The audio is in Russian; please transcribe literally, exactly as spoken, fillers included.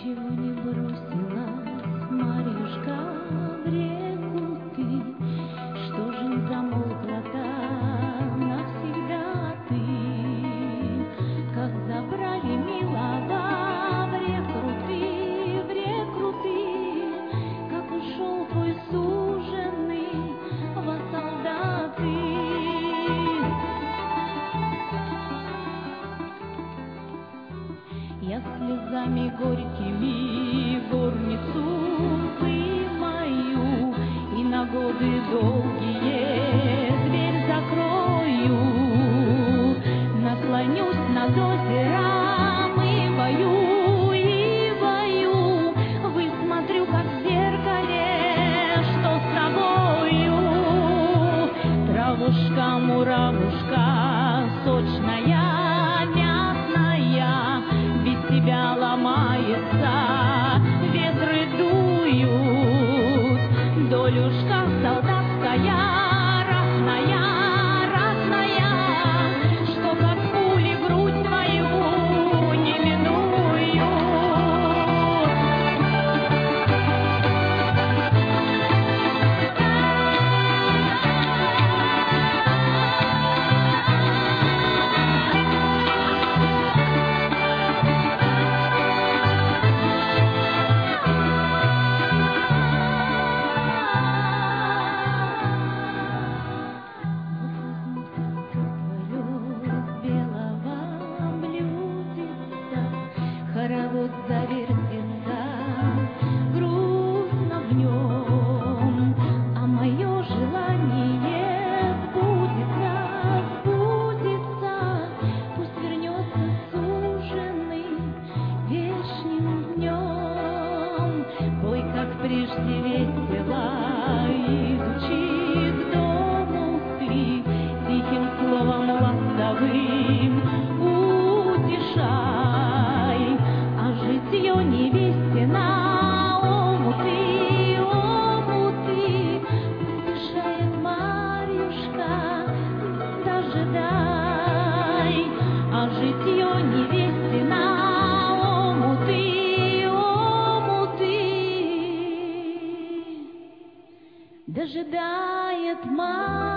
Отчего не бросилась, Марьюшка, в реку ты? Что же не замолкла-то навсегда ты? Как забрали милого в реку ты, в реку ты, как ушел твой суженый во солдаты. Я слезами горькими горницу вымою и на годы долгие дверь закрою. Наклонюсь над озером и вою, и вою, высмотрю, как в зеркале, что с тобою. Травушка, муравушка, сочная, мятная, без тебя ломается, ветры дуют. Долюшка солдатская, ратная, ратная, что как пули грудь твою не минуют. Хоровод завертится, грустно в нем, а мое желание сбудется, сбудется, пусть вернется суженый вечным днем. Пой, как прежде весело, изучи к дому ты, тихим словом ласковым утешай. Житье невестина, омуты, омуты, утешает Марьюшка, дожидай. А житье невестина, омуты, омуты, дожидает Марьюшка.